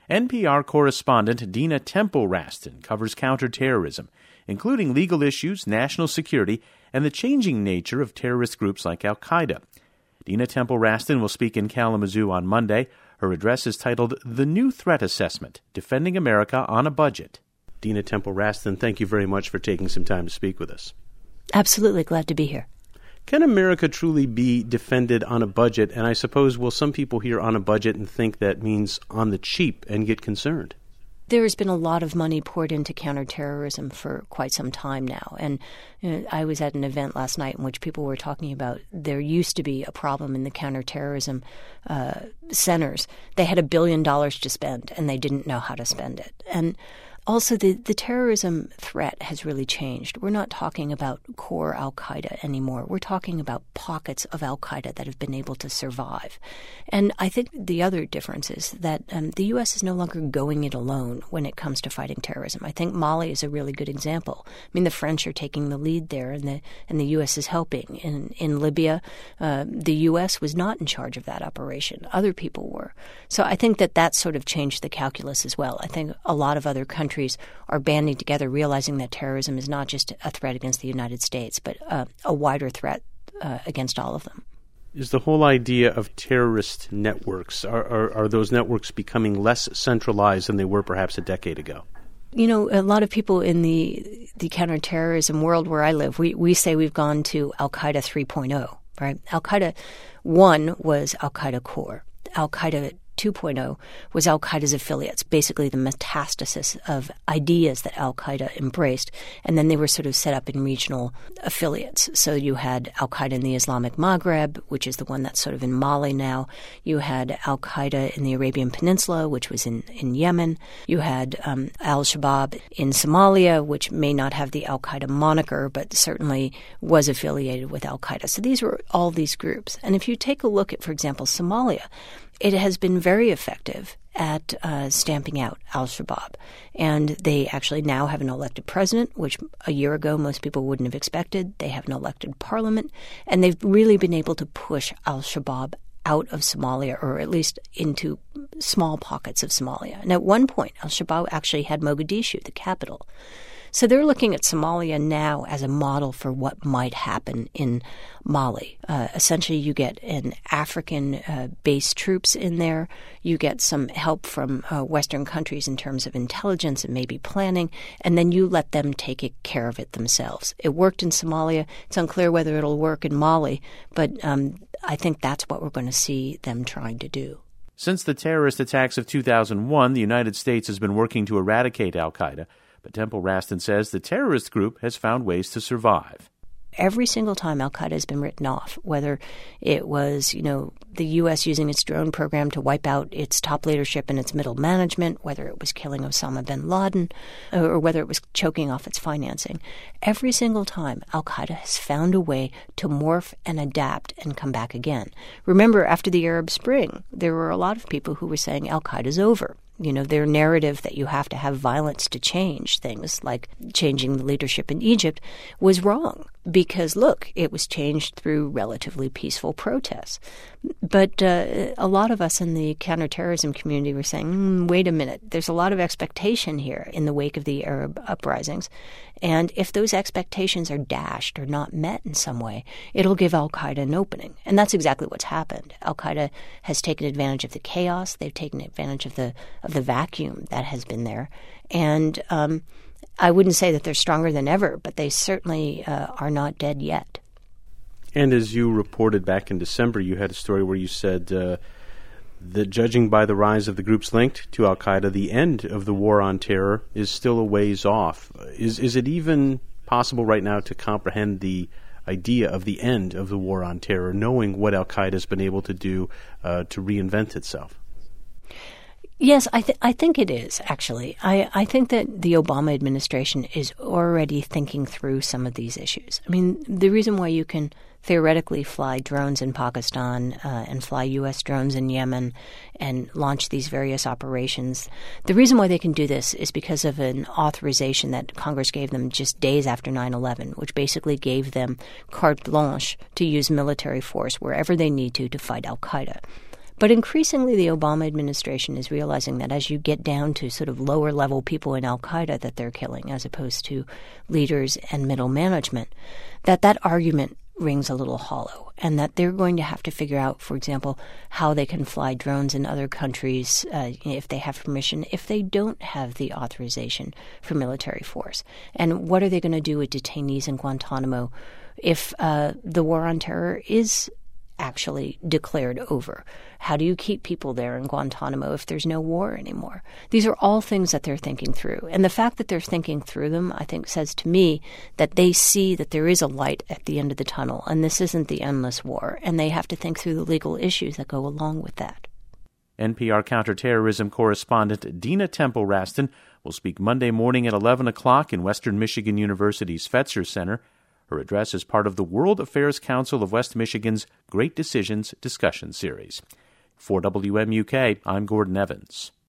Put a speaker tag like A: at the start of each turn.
A: NPR correspondent Dina Temple-Raston covers counterterrorism, including legal issues, national security, and the changing nature of terrorist groups like al-Qaeda. Dina Temple-Raston will speak in Kalamazoo on Monday. Her address is titled The New Threat Assessment, Defending America on a Budget. Dina Temple-Raston, thank you very much for taking some time to speak with us.
B: Absolutely. Glad to be here.
A: Can America truly be defended on a budget? And I suppose, will some people hear on a budget and think that means on the cheap and get concerned?
B: There has been a lot of money poured into counterterrorism for quite some time now. And I was at an event last night in which people were talking about there used to be a problem in the counterterrorism centers. They had $1 billion to spend, and they didn't know how to spend it. And also, the terrorism threat has really changed. We're not talking about core al-Qaeda anymore. We're talking about pockets of al-Qaeda that have been able to survive. And I think the other difference is that the U.S. is no longer going it alone when it comes to fighting terrorism. I think Mali is a really good example. I mean, the French are taking the lead there, and the U.S. is helping. In Libya, the U.S. was not in charge of that operation. Other people were. So I think that sort of changed the calculus as well. I think a lot of other countries are banding together, realizing that terrorism is not just a threat against the United States, but a wider threat against all of them.
A: Is the whole idea of terrorist networks, are those networks becoming less centralized than they were perhaps a decade ago?
B: You know, a lot of people in the counterterrorism world where I live, we say we've gone to Al-Qaeda 3.0, right? Al-Qaeda 1 was Al-Qaeda core. Al-Qaeda 2.0 was al-Qaeda's affiliates, basically the metastasis of ideas that al-Qaeda embraced, and then they were sort of set up in regional affiliates. So you had al-Qaeda in the Islamic Maghreb, which is the one that's sort of in Mali now. You had al-Qaeda in the Arabian Peninsula, which was in Yemen. You had al-Shabaab in Somalia, which may not have the al-Qaeda moniker, but certainly was affiliated with al-Qaeda. So these were all these groups. And if you take a look at, for example, Somalia, it has been very effective at stamping out al-Shabaab. And they actually now have an elected president, which a year ago most people wouldn't have expected. They have an elected parliament. And they've really been able to push al-Shabaab out of Somalia, or at least into small pockets of Somalia. And at one point, al-Shabaab actually had Mogadishu, the capital. So they're looking at Somalia now as a model for what might happen in Mali. Essentially, you get an African-based troops in there. You get some help from Western countries in terms of intelligence and maybe planning, and then you let them take care of it themselves. It worked in Somalia. It's unclear whether it'll work in Mali, but I think that's what we're going to see them trying to do.
A: Since the terrorist attacks of 2001, the United States has been working to eradicate al-Qaeda. But Temple-Raston says the terrorist group has found ways to survive.
B: Every single time al-Qaeda has been written off, whether it was, the U.S. using its drone program to wipe out its top leadership and its middle management, whether it was killing Osama bin Laden, or whether it was choking off its financing, every single time al-Qaeda has found a way to morph and adapt and come back again. Remember, after the Arab Spring, there were a lot of people who were saying al-Qaeda's over. Their narrative that you have to have violence to change things, like changing the leadership in Egypt, was wrong. Because, look, it was changed through relatively peaceful protests. But a lot of us in the counterterrorism community were saying, wait a minute, there's a lot of expectation here in the wake of the Arab uprisings. And if those expectations are dashed or not met in some way, it'll give al-Qaeda an opening. And that's exactly what's happened. Al-Qaeda has taken advantage of the chaos. They've taken advantage of the vacuum that has been there. And I wouldn't say that they're stronger than ever, but they certainly are not dead yet.
A: And as you reported back in December, you had a story where you said that judging by the rise of the groups linked to al-Qaeda, the end of the war on terror is still a ways off. Is it even possible right now to comprehend the idea of the end of the war on terror, knowing what al-Qaeda has been able to do to reinvent itself?
B: Yes, I think it is, actually. I think that the Obama administration is already thinking through some of these issues. I mean, the reason why you can theoretically fly drones in Pakistan and fly U.S. drones in Yemen and launch these various operations, the reason why they can do this is because of an authorization that Congress gave them just days after 9/11, which basically gave them carte blanche to use military force wherever they need to fight al-Qaeda. But increasingly, the Obama administration is realizing that as you get down to sort of lower-level people in al-Qaeda that they're killing, as opposed to leaders and middle management, that argument rings a little hollow, and that they're going to have to figure out, for example, how they can fly drones in other countries if they have permission, if they don't have the authorization for military force. And what are they going to do with detainees in Guantanamo if the war on terror is actually declared over? How do you keep people there in Guantanamo if there's no war anymore? These are all things that they're thinking through. And the fact that they're thinking through them, I think, says to me that they see that there is a light at the end of the tunnel, and this isn't the endless war, and they have to think through the legal issues that go along with that.
A: NPR counterterrorism correspondent Dina Temple-Raston will speak Monday morning at 11 o'clock in Western Michigan University's Fetzer Center. Her address is part of the World Affairs Council of West Michigan's Great Decisions discussion series. For WMUK, I'm Gordon Evans.